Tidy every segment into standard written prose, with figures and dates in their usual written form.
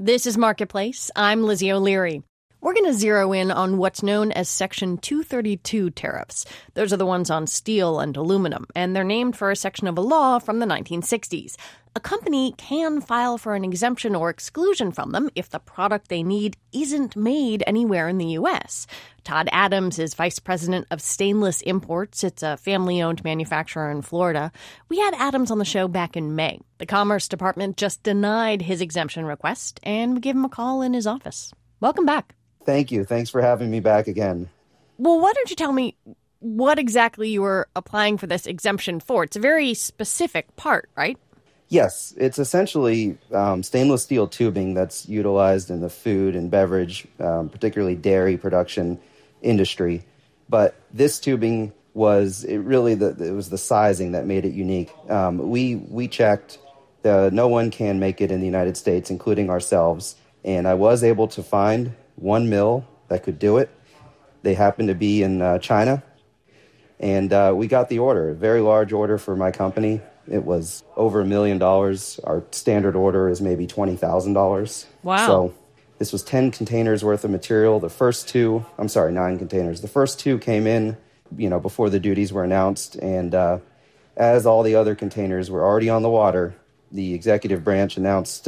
This is Marketplace. I'm Lizzie O'Leary. We're going to zero in on what's known as Section 232 tariffs. Those are the ones on steel and aluminum, and they're named for a section of a law from the 1960s. A company can file for an exemption or exclusion from them if the product they need isn't made anywhere in the U.S. Todd Adams is vice president of Stainless Imports. It's a family-owned manufacturer in Florida. We had Adams on the show back in May. The Commerce Department just denied his exemption request, and we gave him a call in his office. Welcome back. Thank you. Thanks for having me back again. Well, why don't you tell me what exactly you were applying for this exemption for? It's a very specific part, right? Yes, it's essentially stainless steel tubing that's utilized in the food and beverage, particularly dairy production industry. But this tubing was it was the sizing that made it unique. We checked. No one can make it in the United States, including ourselves. And I was able to find one mill that could do it. They happened to be in China. And we got the order, a very large order for my company. It was over $1 million. Our standard order is maybe $20,000. Wow. So this was 10 containers worth of material. 9 containers. The first two came in, before the duties were announced. And as all the other containers were already on the water, the executive branch announced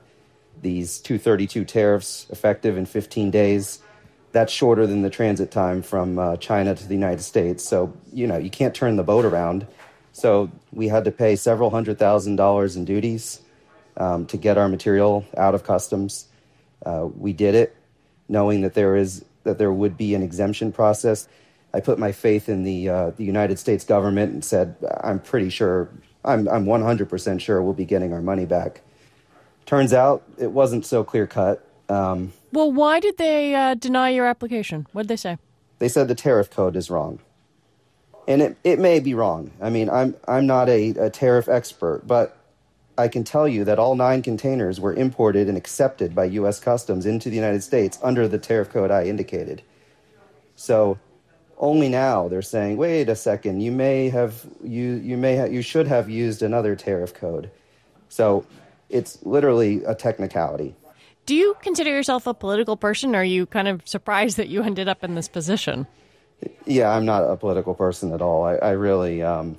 these 232 tariffs effective in 15 days. That's shorter than the transit time from China to the United States. So, you can't turn the boat around. So we had to pay several $100,000 in duties to get our material out of customs. We did it knowing that there would be an exemption process. I put my faith in the United States government and said, I'm pretty sure, I'm 100% sure we'll be getting our money back. Turns out it wasn't so clear-cut. Well, why did they deny your application? What did they say? They said the tariff code is wrong. And it may be wrong. I mean, I'm not a tariff expert, but I can tell you that all 9 containers were imported and accepted by U.S. Customs into the United States under the tariff code I indicated. So only now they're saying, wait a second, you should have used another tariff code. So it's literally a technicality. Do you consider yourself a political person, or are you kind of surprised that you ended up in this position? Yeah, I'm not a political person at all. I really, I'm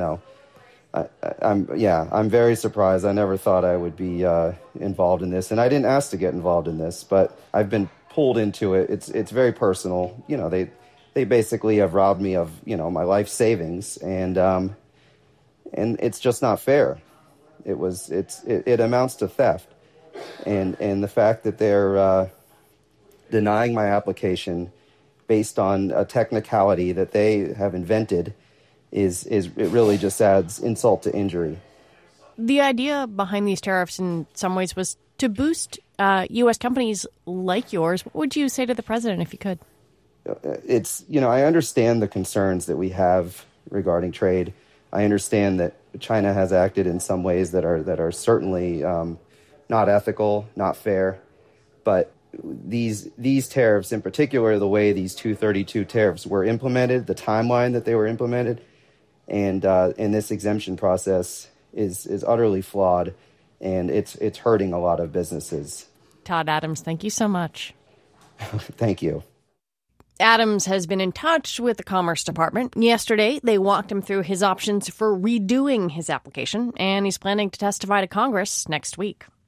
very surprised. I never thought I would be involved in this, and I didn't ask to get involved in this, but I've been pulled into it. It's very personal. They basically have robbed me of my life savings, and it's just not fair. It amounts to theft, and the fact that they're denying my application based on a technicality that they have invented it really just adds insult to injury. The idea behind these tariffs in some ways was to boost U.S. companies like yours. What would you say to the president if you could? I understand the concerns that we have regarding trade. I understand that China has acted in some ways that are certainly not ethical, not fair, but these tariffs, in particular, the way these 232 tariffs were implemented, the timeline that they were implemented, and this exemption process is utterly flawed, and it's hurting a lot of businesses. Todd Adams, thank you so much. Thank you. Adams has been in touch with the Commerce Department. Yesterday, they walked him through his options for redoing his application, and he's planning to testify to Congress next week.